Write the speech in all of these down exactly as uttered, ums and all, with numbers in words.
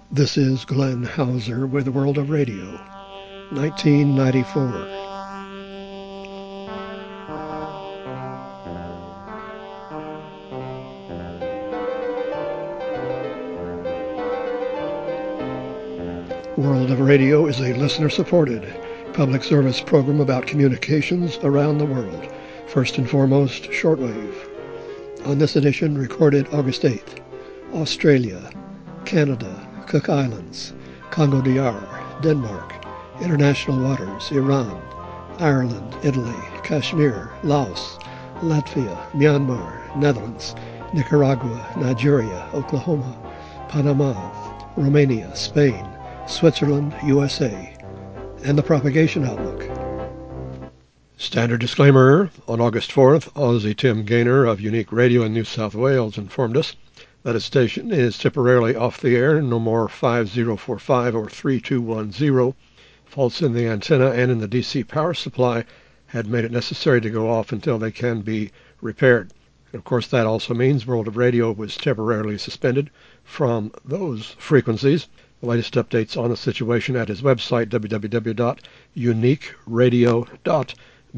This is Glenn Hauser with World of Radio, nineteen ninety-four. World of Radio is a listener-supported public service program about communications around the world, first and foremost shortwave. On this edition, recorded August eighth, Australia, Canada, Cook Islands, Congo D R, Denmark, international waters, Iran, Ireland, Italy, Kashmir, Laos, Latvia, Myanmar, Netherlands, Nicaragua, Nigeria, Oklahoma, Panama, Romania, Spain, Switzerland, U S A, and the propagation outlook. Standard disclaimer: on August fourth, Aussie Tim Gaynor of Unique Radio in New South Wales informed us that his station is temporarily off the air, no more five zero four five or three two one zero. Faults in the antenna and in the D C power supply had made it necessary to go off until they can be repaired. And of course, that also means World of Radio was temporarily suspended from those frequencies. The latest updates on the situation at his website, w w w dot unique radio dot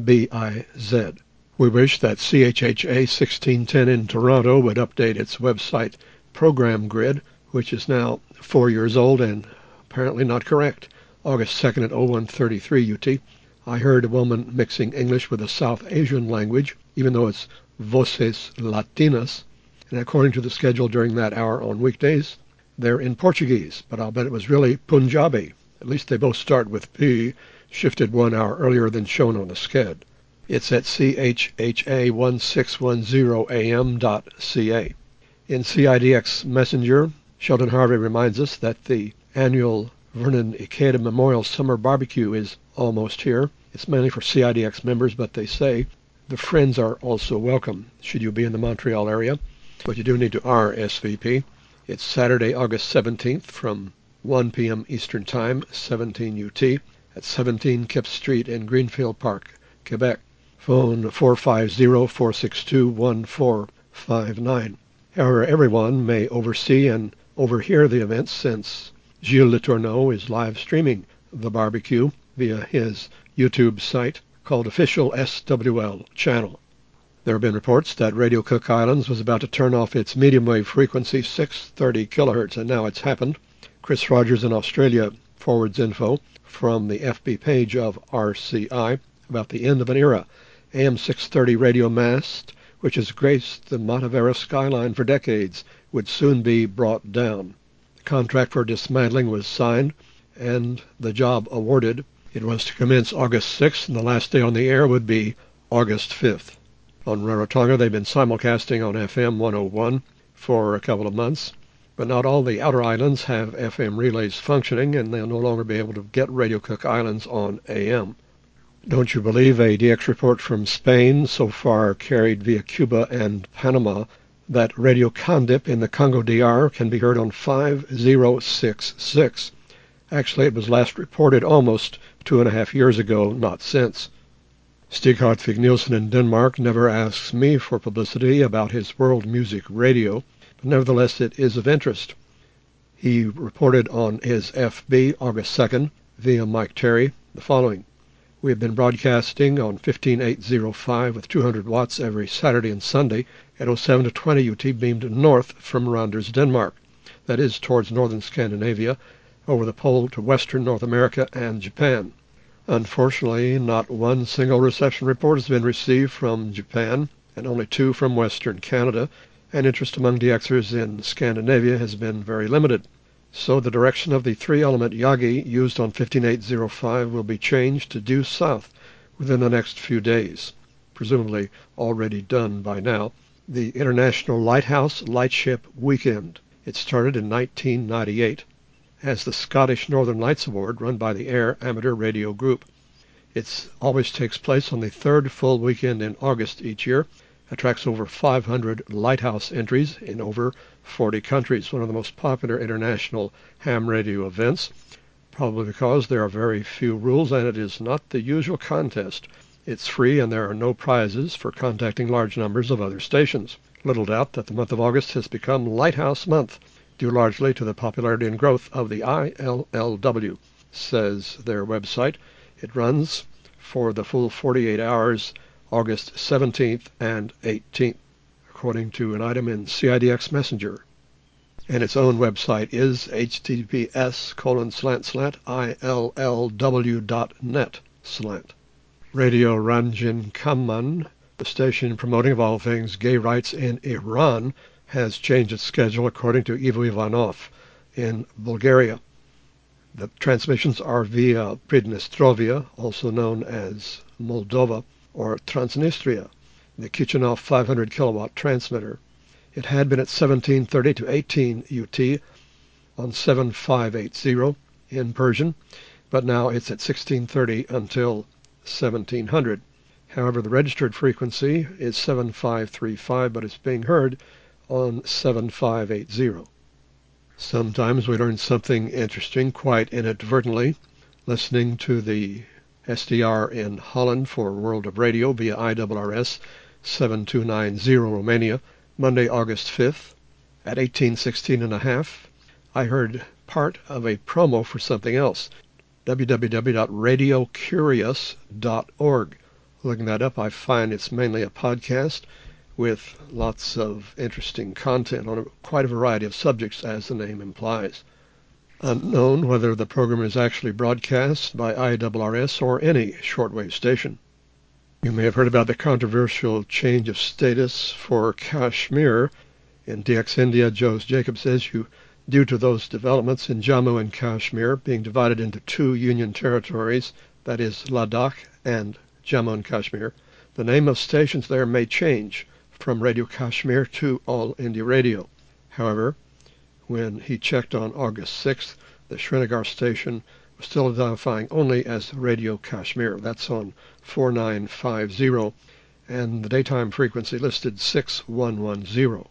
biz. We wish that C H H A sixteen ten in Toronto would update its website program grid, which is now four years old and apparently not correct. August second at oh one thirty-three U T. I heard a woman mixing English with a South Asian language, even though it's Voces Latinas. And according to the schedule during that hour on weekdays, they're in Portuguese, but I'll bet it was really Punjabi. At least they both start with P, shifted one hour earlier than shown on the sched. It's at C H H A sixteen ten A M dot C A. In C I D X Messenger, Sheldon Harvey reminds us that the annual Vernon Ikeda Memorial Summer Barbecue is almost here. It's mainly for C I D X members, but they say the friends are also welcome should you be in the Montreal area. But you do need to R S V P. It's Saturday, August seventeenth from one p.m. Eastern Time, seventeen U T, at seventeen Kip Street in Greenfield Park, Quebec. Phone four five zero, four six two, one four five nine. However, everyone may oversee and overhear the events since Gilles Letourneau is live streaming the barbecue via his YouTube site called Official S W L Channel. There have been reports that Radio Cook Islands was about to turn off its medium wave frequency six thirty kilohertz, and now it's happened. Chris Rogers in Australia forwards info from the F B page of R C I about the end of an era. A M six thirty radio mast, which has graced the Matavera skyline for decades, would soon be brought down. The contract for dismantling was signed and the job awarded. It was to commence August sixth, and the last day on the air would be August fifth. On Rarotonga, they've been simulcasting on F M one oh one for a couple of months, but not all the outer islands have F M relays functioning, and they'll no longer be able to get Radio Cook Islands on A M. Don't you believe a D X report from Spain, so far carried via Cuba and Panama, that Radio Condip in the Congo D R can be heard on five zero six six. Actually, it was last reported almost two and a half years ago, not since. Stig Hartvig Nielsen in Denmark never asks me for publicity about his world music radio, but nevertheless it is of interest. He reported on his F B August second via Mike Terry the following. We have been broadcasting on fifteen eight oh five with two hundred watts every Saturday and Sunday at oh seven to twenty U T beamed north from Randers, Denmark. That is towards northern Scandinavia, over the pole to western North America and Japan. Unfortunately, not one single reception report has been received from Japan, and only two from Western Canada, and interest among D Xers in Scandinavia has been very limited. So the direction of the three-element Yagi used on fifteen eight oh five will be changed to due south within the next few days, presumably already done by now. The International Lighthouse Lightship Weekend. It started in nineteen ninety-eight as the Scottish Northern Lights Award run by the Air Amateur Radio Group. It always takes place on the third full weekend in August each year. Attracts over five hundred lighthouse entries in over forty countries, one of the most popular international ham radio events, probably because there are very few rules and it is not the usual contest. It's free and there are no prizes for contacting large numbers of other stations. Little doubt that the month of August has become Lighthouse Month. due largely to the popularity and growth of the I L L W, says their website. It runs for the full forty-eight hours, August seventeenth and eighteenth, according to an item in C I D X Messenger. And its own website is https colon slant slant illw dot net slant. Radio Ranjin Kaman, the station promoting of all things gay rights in Iran, has changed its schedule according to Ivo Ivanov in Bulgaria. The transmissions are via Pridnestrovia, also known as Moldova, or Transnistria, the Kichinov five hundred kilowatt transmitter. It had been at seventeen thirty to eighteen U T on seven five eight zero in Persian, but now it's at sixteen thirty until seventeen hundred. However, the registered frequency is seven five three five, but it's being heard on seven five eight zero. Sometimes we learn something interesting quite inadvertently, listening to the S D R in Holland for World of Radio via I R R S seven two nine zero Romania, Monday, August fifth, at eighteen sixteen and a half. I heard part of a promo for something else, w w w dot radio curious dot org. Looking that up, I find it's mainly a podcast with lots of interesting content on a, quite a variety of subjects, as the name implies. Unknown whether the program is actually broadcast by I R R S or any shortwave station. You may have heard about the controversial change of status for Kashmir. In D X India, Jose Jacob says you, due to those developments in Jammu and Kashmir being divided into two union territories, that is Ladakh and Jammu and Kashmir, the name of stations there may change from Radio Kashmir to All India Radio. However, when he checked on August sixth, the Srinagar station was still identifying only as Radio Kashmir. That's on four nine five zero, and the daytime frequency listed six one one zero.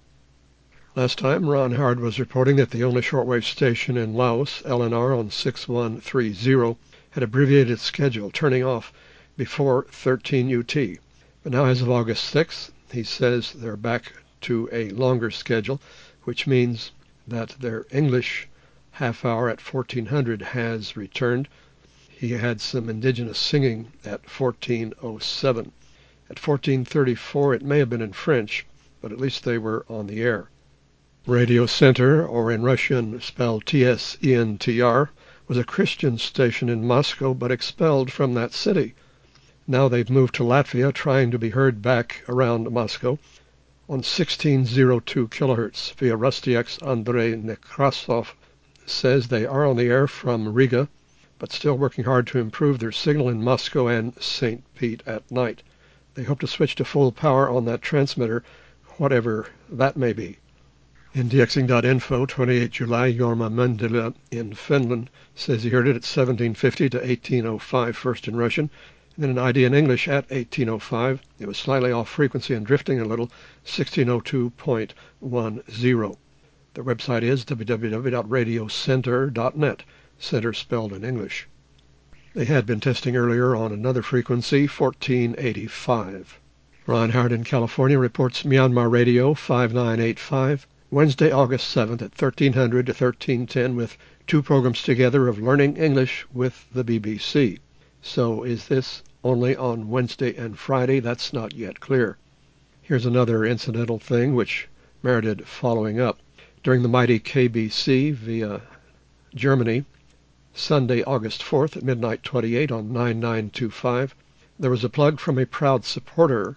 Last time, Ron Howard was reporting that the only shortwave station in Laos, L N R on six one three zero, had abbreviated its schedule, turning off before thirteen U T. But now, as of August sixth, he says they're back to a longer schedule, which means that their English half hour at fourteen hundred has returned. He had some indigenous singing at fourteen oh seven. At fourteen thirty-four, it may have been in French, but at least they were on the air. Radio Center, or in Russian spelled T S E N T R, was a Christian station in Moscow, but expelled from that city. Now they've moved to Latvia, trying to be heard back around Moscow on sixteen oh two kilohertz via Rustix. Andrei Nekrasov says they are on the air from Riga, but still working hard to improve their signal in Moscow and Saint Pete at night. They hope to switch to full power on that transmitter, whatever that may be. Indexing dot info, twenty-eighth July, Jorma Mendela in Finland says he heard it at seventeen fifty to eighteen oh five, first in Russian, and then an I D in English at eighteen oh five. It was slightly off frequency and drifting a little, sixteen oh two point one zero. Their website is w w w dot radio center dot net, center spelled in English. They had been testing earlier on another frequency, fourteen eighty-five. Ron Howard in California reports Myanmar Radio five nine eight five, Wednesday, August seventh at thirteen hundred to thirteen ten, with two programs together of Learning English with the B B C. So is this only on Wednesday and Friday? That's not yet clear. Here's another incidental thing which merited following up. During the mighty K B C via Germany, Sunday, August fourth at midnight twenty-eight on nine nine two five, there was a plug from a proud supporter,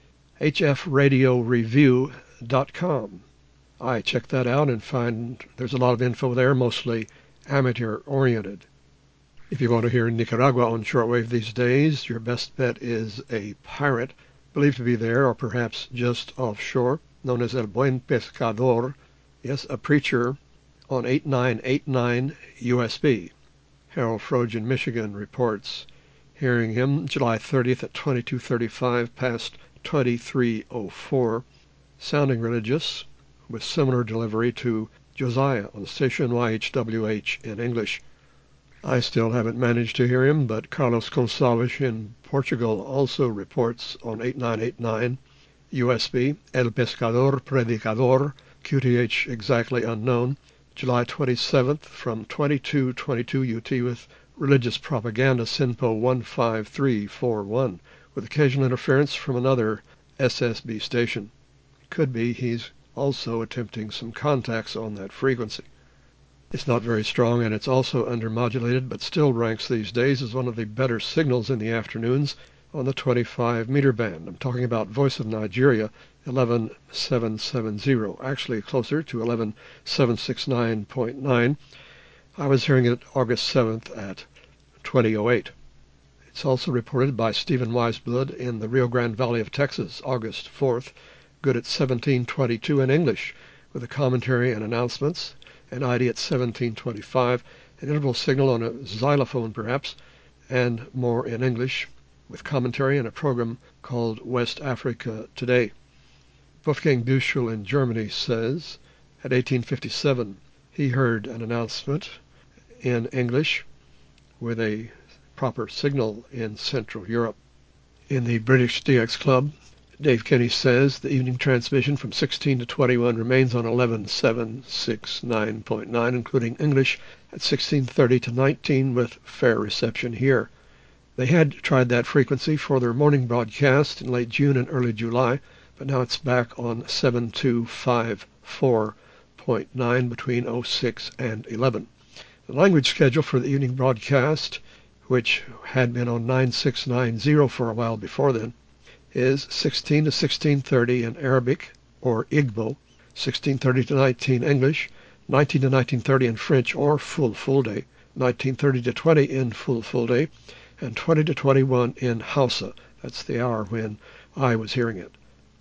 H F radio review dot com. I checked that out and find there's a lot of info there, mostly amateur-oriented. If you want to hear Nicaragua on shortwave these days, your best bet is a pirate, believed to be there or perhaps just offshore, known as El Buen Pescador. Yes, a preacher on eight nine eight nine U S B. Harold Froge in Michigan reports hearing him July thirtieth at twenty-two thirty-five past twenty-three oh four, sounding religious, with similar delivery to Josiah on station Y H W H in English. I still haven't managed to hear him, but Carlos Gonçalves in Portugal also reports on eight nine eight nine U S B, El Pescador Predicador, Q T H exactly unknown, July twenty-seventh from twenty-two twenty-two U T with religious propaganda SINPO one five three four one with occasional interference from another S S B station. Could be he's also attempting some contacts on that frequency. It's not very strong and it's also undermodulated, but still ranks these days as one of the better signals in the afternoons on the twenty-five meter band. I'm talking about Voice of Nigeria, eleven seven seven zero, actually closer to eleven seven sixty-nine point nine. I was hearing it August seventh at twenty oh eight. It's also reported by Stephen Weisblood in the Rio Grande Valley of Texas, August fourth, good at seventeen twenty-two in English, with a commentary and announcements, and I D at seventeen twenty-five, an interval signal on a xylophone perhaps, and more in English, with commentary and a program called West Africa Today. Wolfgang Büchel in Germany says, at eighteen fifty-seven, he heard an announcement in English with a proper signal in Central Europe. In the British D X Club, Dave Kenny says the evening transmission from sixteen to twenty-one remains on eleven seven sixty-nine point nine, including English at sixteen thirty to nineteen with fair reception here. They had tried that frequency for their morning broadcast in late June and early July, but now it's back on seven two five four point nine between oh six and eleven. The language schedule for the evening broadcast, which had been on nine six nine zero for a while before then, is sixteen to sixteen thirty in Arabic or Igbo, sixteen thirty to nineteen English, nineteen to nineteen thirty in French or full full day, nineteen thirty to twenty in full full day, and twenty to twenty-one in Hausa. That's the hour when I was hearing it.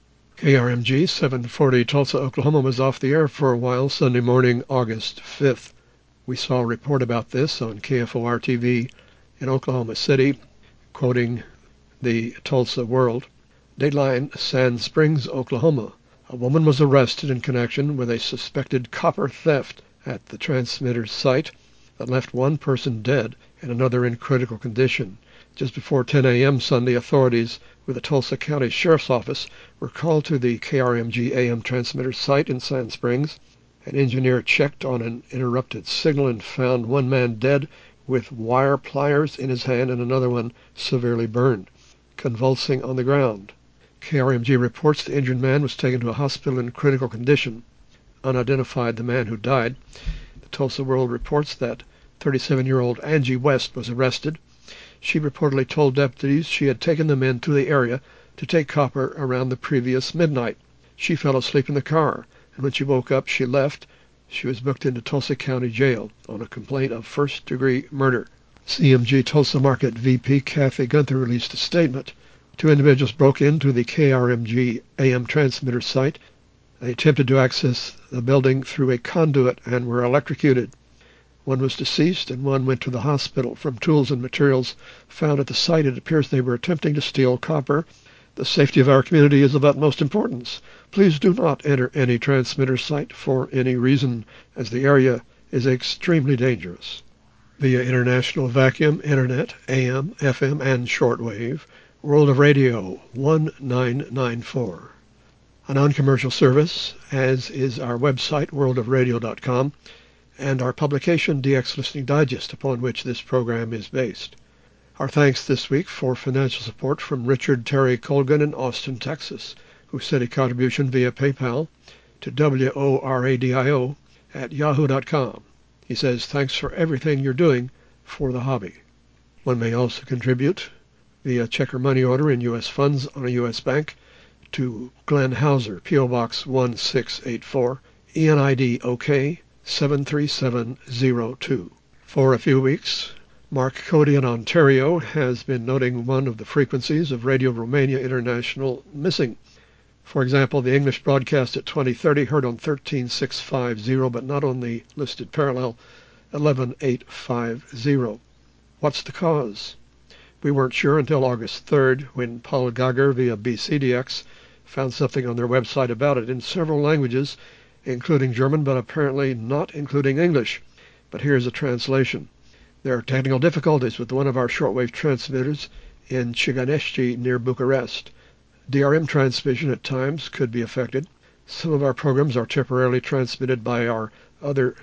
K R M G seven forty Tulsa, Oklahoma was off the air for a while Sunday morning, August fifth. We saw a report about this on K F O R T V in Oklahoma City, quoting the Tulsa World. Dateline, Sand Springs, Oklahoma. A woman was arrested in connection with a suspected copper theft at the transmitter's site that left one person dead and another in critical condition. Just before ten a.m. Sunday, authorities with the Tulsa County Sheriff's Office were called to the K R M G A M transmitter site in Sand Springs. An engineer checked on an interrupted signal and found one man dead with wire pliers in his hand and another one severely burned, convulsing on the ground. K R M G reports the injured man was taken to a hospital in critical condition. Unidentified the man who died. The Tulsa World reports that thirty-seven-year-old Angie West was arrested. She reportedly told deputies she had taken the men to the area to take copper around the previous midnight. She fell asleep in the car, and when she woke up, she left. She was booked into Tulsa County Jail on a complaint of first-degree murder. C M G Tulsa Market V P Kathy Gunther released a statement. Two individuals broke into the K R M G A M transmitter site. They attempted to access the building through a conduit and were electrocuted. One was deceased and one went to the hospital. From tools and materials found at the site, it appears they were attempting to steal copper. The safety of our community is of utmost importance. Please do not enter any transmitter site for any reason, as the area is extremely dangerous. Via International Vacuum, Internet, A M, F M, and shortwave, World of Radio one nine nine four. A non-commercial service, as is our website, world of radio dot com, and our publication, D X Listening Digest, upon which this program is based. Our thanks this week for financial support from Richard Terry Colgan in Austin, Texas, who sent a contribution via PayPal to W O R A D I O at yahoo dot com. He says, thanks for everything you're doing for the hobby. One may also contribute via check or money order in U S funds on a U S bank to Glenn Hauser, P O Box one six eight four, E N I D OK seven three seven zero two. For a few weeks, Mark Cody in Ontario has been noting one of the frequencies of Radio Romania International missing. For example, the English broadcast at twenty thirty heard on thirteen six fifty, but not on the listed parallel eleven eight fifty. What's the cause? We weren't sure until August third, when Paul Geiger via B C D X found something on their website about it in several languages, including German, but apparently not including English. But here's a translation. There are technical difficulties with one of our shortwave transmitters in Chiganești near Bucharest. D R M transmission at times could be affected. Some of our programs are temporarily transmitted by our other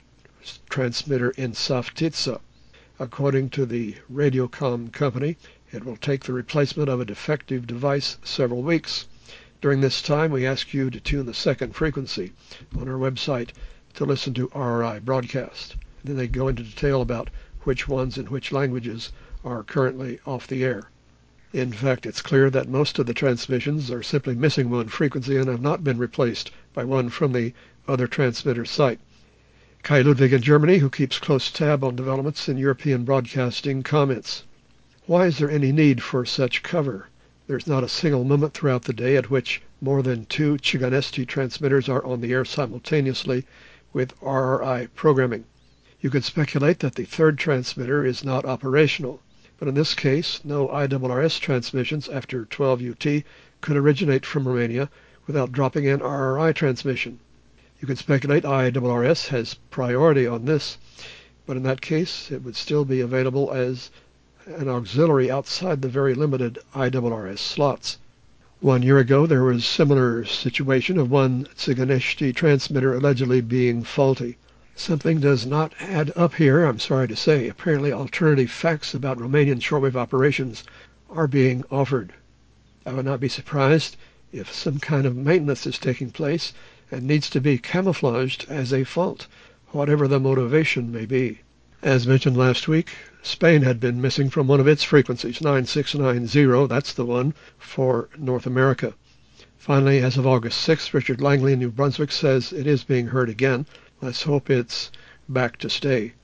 transmitter in Saftitsa. According to the Radiocom company, it will take the replacement of a defective device several weeks. During this time, we ask you to tune the second frequency on our website to listen to R R I broadcast. Then they go into detail about which ones in which languages are currently off the air. In fact, it's clear that most of the transmissions are simply missing one frequency and have not been replaced by one from the other transmitter site. Kai Ludwig in Germany, who keeps close tab on developments in European broadcasting, comments, "Why is there any need for such cover? There's not a single moment throughout the day at which more than two Chiganesti transmitters are on the air simultaneously with R R I programming. You could speculate that the third transmitter is not operational, but in this case, no I R R S transmissions after twelve U T could originate from Romania without dropping an R R I transmission. You could speculate I R R S has priority on this, but in that case, it would still be available as an auxiliary outside the very limited I R R S slots. One year ago, there was a similar situation of one Tsiganeshti transmitter allegedly being faulty. Something does not add up here, I'm sorry to say. Apparently, alternative facts about Romanian shortwave operations are being offered. I would not be surprised if some kind of maintenance is taking place and needs to be camouflaged as a fault, whatever the motivation may be. As mentioned last week, Spain had been missing from one of its frequencies, nine six nine zero, that's the one, for North America. Finally, as of August sixth, Richard Langley in New Brunswick says it is being heard again. Let's hope it's back to stay.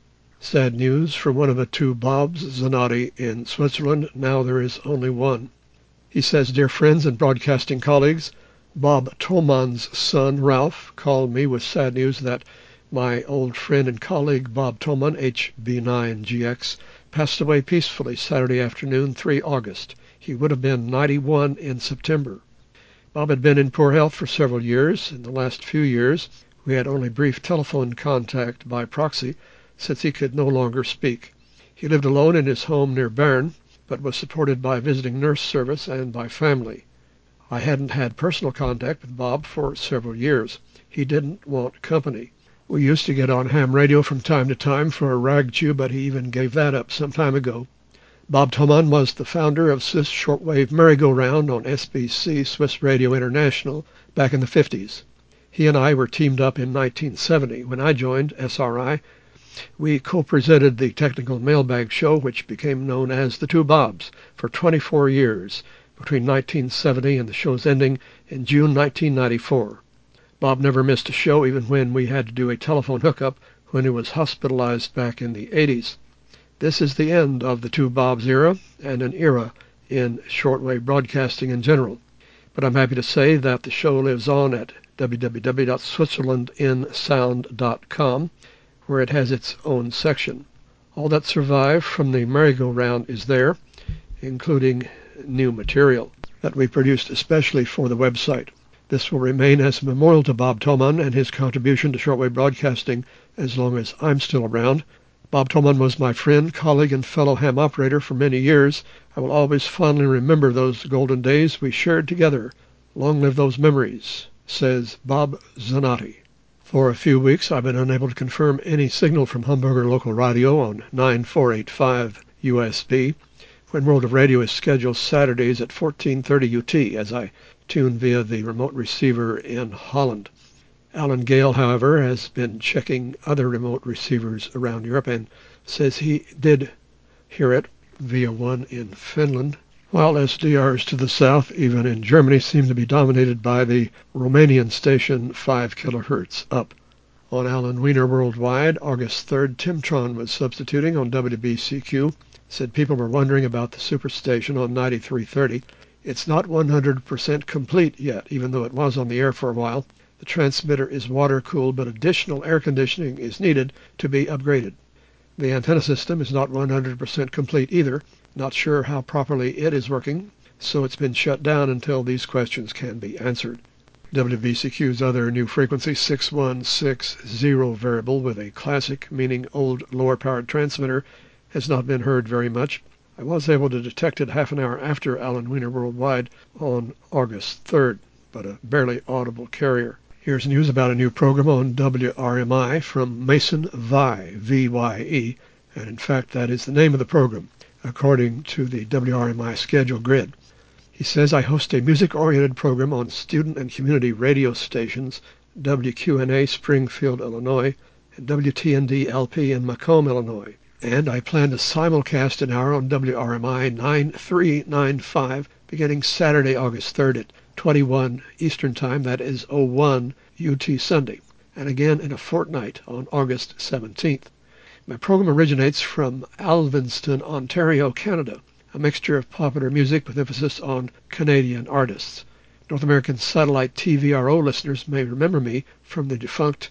Sad news from one of the two Bobs, Zanotti in Switzerland. Now there is only one. He says, "Dear friends and broadcasting colleagues, Bob Thoman's son, Ralph, called me with sad news that my old friend and colleague Bob Thoman, H B nine G X, passed away peacefully Saturday afternoon, the third of August. He would have been ninety-one in September. Bob had been in poor health for several years. In the last few years, we had only brief telephone contact by proxy, since he could no longer speak. He lived alone in his home near Bern, but was supported by visiting nurse service and by family. I hadn't had personal contact with Bob for several years. He didn't want company. We used to get on ham radio from time to time for a rag chew, but he even gave that up some time ago. Bob Thoman was the founder of Swiss Shortwave Merry-Go-Round on S B C, Swiss Radio International, back in the fifties. He and I were teamed up in nineteen seventy. When I joined S R I, we co-presented the technical mailbag show, which became known as The Two Bobs, for twenty-four years, between nineteen seventy and the show's ending in June nineteen ninety-four. Bob never missed a show, even when we had to do a telephone hookup when he was hospitalized back in the eighties. This is the end of the Two Bobs era and an era in shortwave broadcasting in general. But I'm happy to say that the show lives on at w w w dot switzerland in sound dot com, where it has its own section. All that survived from the merry-go-round is there, including new material that we produced especially for the website. This will remain as a memorial to Bob Thoman and his contribution to shortwave broadcasting as long as I'm still around. Bob Thoman was my friend, colleague, and fellow ham operator for many years. I will always fondly remember those golden days we shared together. Long live those memories, says Bob Zanotti. For a few weeks, I've been unable to confirm any signal from Hamburger Local Radio on nine four eight five U S B, when World of Radio is scheduled Saturdays at fourteen thirty U T, as I tune via the remote receiver in Holland. Alan Gale, however, has been checking other remote receivers around Europe and says he did hear it via one in Finland, while S D Rs to the south, even in Germany, seem to be dominated by the Romanian station five kilohertz up. On Alan Wiener Worldwide, August third, Timtron was substituting on W B C Q, said people were wondering about the superstation on ninety-three thirty. It's not one hundred percent complete yet, even though it was on the air for a while. The transmitter is water-cooled, but additional air conditioning is needed to be upgraded. The antenna system is not one hundred percent complete either. Not sure how properly it is working, so it's been shut down until these questions can be answered. W B C Q's other new frequency, six one six zero variable with a classic, meaning old lower-powered transmitter, has not been heard very much. I was able to detect it half an hour after Alan Wiener Worldwide on August third, but a barely audible carrier. Here's news about a new program on W R M I from Mason Vie, V Y E, and in fact that is the name of the program, according to the W R M I schedule grid. He says, I host a music-oriented program on student and community radio stations, W Q N A Springfield, Illinois, and W T N D L P in Macomb, Illinois. And I plan to simulcast an hour on W R M I nine three nine five beginning Saturday, August third at twenty-one Eastern Time, that is oh one U T Sunday, and again in a fortnight on August seventeenth. My program originates from Alvinston, Ontario, Canada, a mixture of popular music with emphasis on Canadian artists. North American satellite T V R O listeners may remember me from the defunct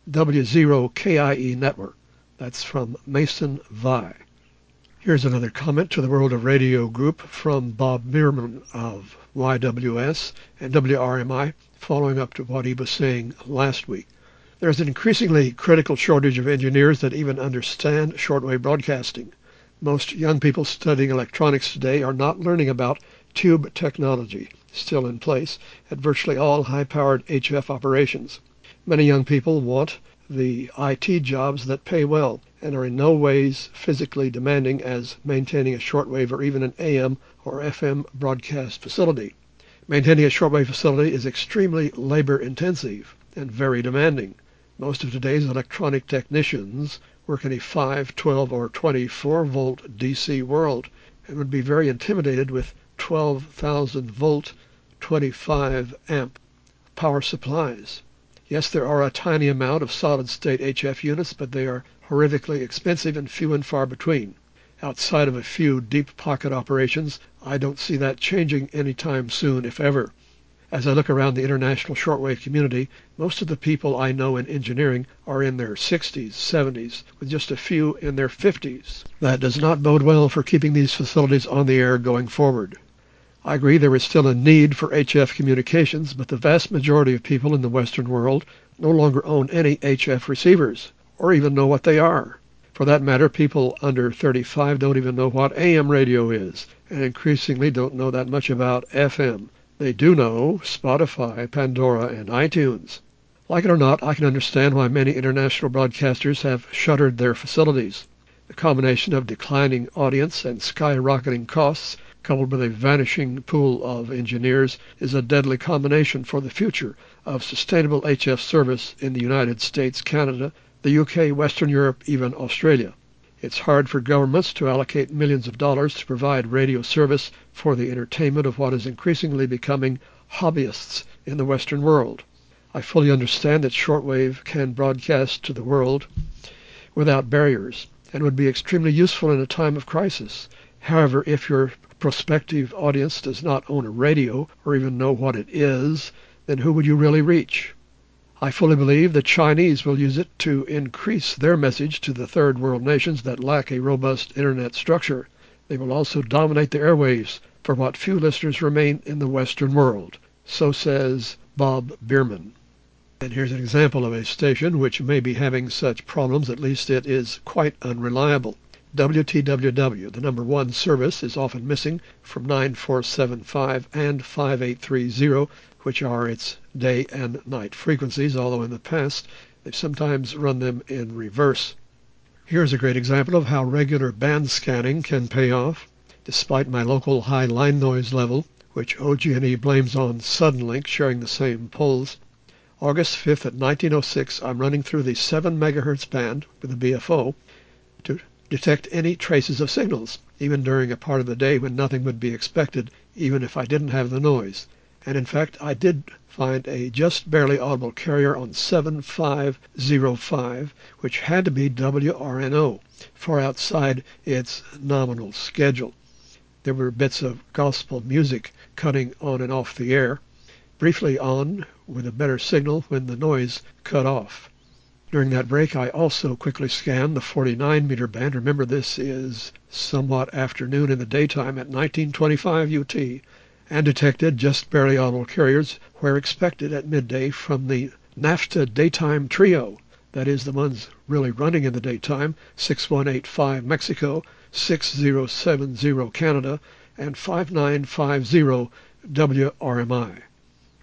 W zero K I E network. That's from Mason Vie. Here's another comment to the World of Radio group from Bob Bierman of Y W S and W R M I, following up to what he was saying last week. There's an increasingly critical shortage of engineers that even understand shortwave broadcasting. Most young people studying electronics today are not learning about tube technology, still in place at virtually all high-powered H F operations. Many young people want the I T jobs that pay well and are in no ways physically demanding as maintaining a shortwave or even an A M or F M broadcast facility. Maintaining a shortwave facility is extremely labor-intensive and very demanding. Most of today's electronic technicians work in a five, twelve, or twenty-four volt D C world and would be very intimidated with twelve thousand volt, twenty-five amp power supplies. Yes, there are a tiny amount of solid-state H F units, but they are horrifically expensive and few and far between. Outside of a few deep-pocket operations, I don't see that changing anytime soon, if ever. As I look around the international shortwave community, most of the people I know in engineering are in their sixties, seventies, with just a few in their fifties. That does not bode well for keeping these facilities on the air going forward. I agree there is still a need for H F communications, but the vast majority of people in the Western world no longer own any H F receivers, or even know what they are. For that matter, people under thirty-five don't even know what A M radio is, and increasingly don't know that much about F M. They do know Spotify, Pandora, and iTunes. Like it or not, I can understand why many international broadcasters have shuttered their facilities. The combination of declining audience and skyrocketing costs, coupled with a vanishing pool of engineers, is a deadly combination for the future of sustainable H F service in the United States, Canada, the U K, Western Europe, even Australia. It's hard for governments to allocate millions of dollars to provide radio service for the entertainment of what is increasingly becoming hobbyists in the Western world. I fully understand that shortwave can broadcast to the world without barriers and would be extremely useful in a time of crisis. However, if your prospective audience does not own a radio or even know what it is, then who would you really reach? I fully believe the Chinese will use it to increase their message to the third world nations that lack a robust internet structure. They will also dominate the airwaves for what few listeners remain in the Western world. So says Bob Bierman. And here's an example of a station which may be having such problems, at least it is quite unreliable. W T W W, the number one service, is often missing from nine four seven five and five eight three zero, which are its day and night frequencies, although in the past they've sometimes run them in reverse. Here's a great example of how regular band scanning can pay off. Despite my local high line noise level, which O G and E blames on Suddenlink sharing the same poles, August fifth at nineteen oh six, I'm running through the seven megahertz band with a B F O to detect any traces of signals, even during a part of the day when nothing would be expected, even if I didn't have the noise. And in fact, I did find a just barely audible carrier on seven five oh five, which had to be W R N O, far outside its nominal schedule. There were bits of gospel music cutting on and off the air, briefly on with a better signal when the noise cut off. During that break, I also quickly scanned the forty-nine meter band. Remember, this is somewhat afternoon in the daytime at nineteen twenty-five U T, and detected just barely audible carriers where expected at midday from the NAFTA daytime trio, that is the ones really running in the daytime, six one eight five Mexico, six zero seven zero Canada, and five nine five zero W R M I.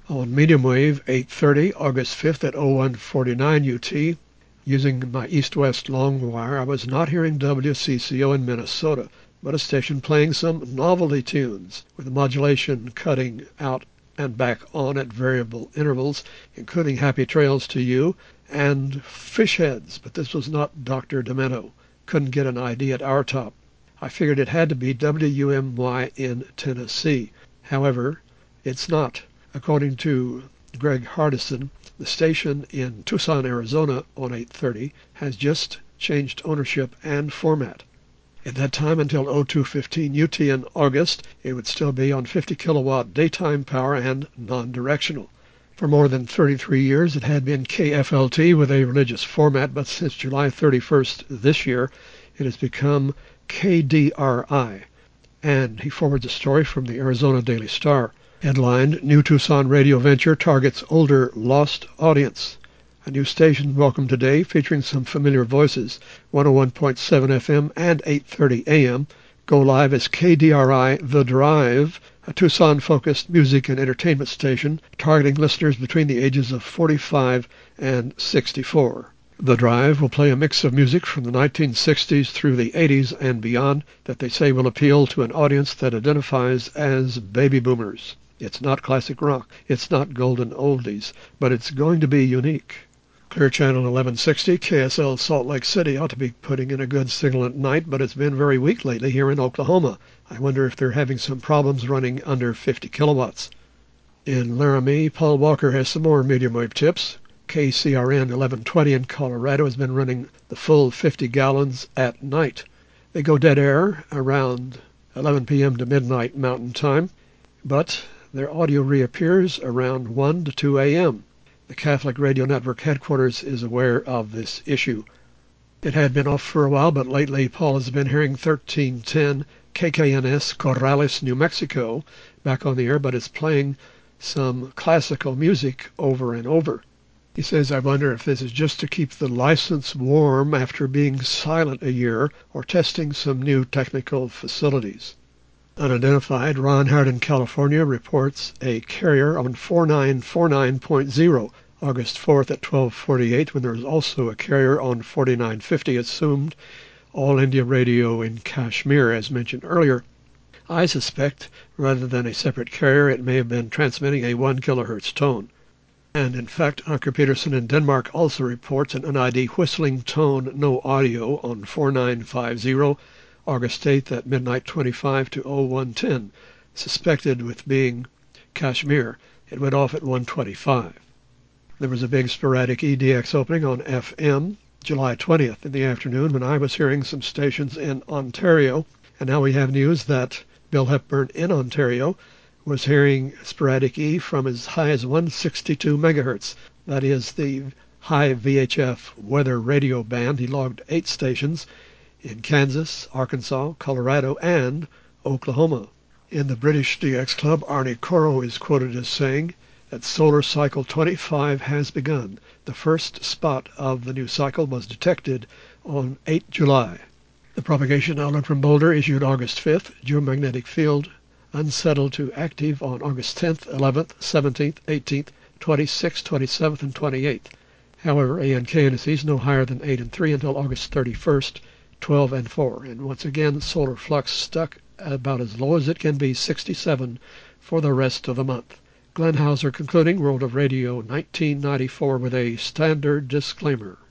On medium wave eight thirty, August fifth at oh one forty-nine U T, using my east-west long wire, I was not hearing W C C O in Minnesota, but a station playing some novelty tunes, with the modulation cutting out and back on at variable intervals, including Happy Trails to You and Fish Heads, but this was not Doctor Demento. Couldn't get an I D at our top. I figured it had to be W U M Y in Tennessee. However, it's not. According to Greg Hardison, the station in Tucson, Arizona on eight thirty has just changed ownership and format. At that time, until oh two fifteen U T in August, it would still be on fifty kilowatt daytime power and non-directional. For more than thirty-three years, it had been K F L T with a religious format, but since July thirty-first this year, it has become K D R I. And he forwards a story from the Arizona Daily Star, headlined, New Tucson Radio Venture Targets Older Lost Audience. A new station welcomed today featuring some familiar voices, one oh one point seven F M and eight thirty A M. Go live as K D R I The Drive, a Tucson-focused music and entertainment station targeting listeners between the ages of forty-five and sixty-four. The Drive will play a mix of music from the nineteen sixties through the eighties and beyond that they say will appeal to an audience that identifies as baby boomers. It's not classic rock, it's not golden oldies, but it's going to be unique. Clear Channel eleven sixty, K S L Salt Lake City ought to be putting in a good signal at night, but it's been very weak lately here in Oklahoma. I wonder if they're having some problems running under fifty kilowatts. In Laramie, Paul Walker has some more medium wave tips. K C R N eleven twenty in Colorado has been running the full fifty gallons at night. They go dead air around eleven p.m. to midnight Mountain Time, but their audio reappears around one to two a.m. The Catholic Radio Network headquarters is aware of this issue. It had been off for a while, but lately Paul has been hearing thirteen ten K K N S Corrales, New Mexico back on the air, but it's playing some classical music over and over. He says, I wonder if this is just to keep the license warm after being silent a year or testing some new technical facilities. Unidentified, Ron Howard, California, reports a carrier on forty-nine forty-nine point oh August fourth at twelve forty-eight, when there was also a carrier on forty-nine fifty, assumed All India Radio in Kashmir, as mentioned earlier. I suspect, rather than a separate carrier, it may have been transmitting a one kilohertz tone. And in fact, Anker Peterson in Denmark also reports an N I D whistling tone, no audio, on forty-nine fifty, August eighth at midnight twenty-five to oh one ten, suspected with being Kashmir. It went off at one twenty-five. There was a big sporadic E D X opening on F M July twentieth in the afternoon when I was hearing some stations in Ontario, and now we have news that Bill Hepburn in Ontario was hearing sporadic E from as high as one sixty-two megahertz. That is the high V H F weather radio band. He logged eight stations in Kansas, Arkansas, Colorado, and Oklahoma. In the British D X Club, Arnie Coro is quoted as saying that solar cycle twenty-five has begun. The first spot of the new cycle was detected on the eighth of July. The propagation outlook from Boulder issued August fifth, geomagnetic field unsettled to active on August tenth, eleventh, seventeenth, eighteenth, twenty-sixth, twenty-seventh, and twenty-eighth. However, A N K indices no higher than eight and three until August thirty-first, twelve and four. And once again, solar flux stuck about as low as it can be, sixty-seven, for the rest of the month. Glenn Hauser concluding World of Radio nineteen ninety-four with a standard disclaimer.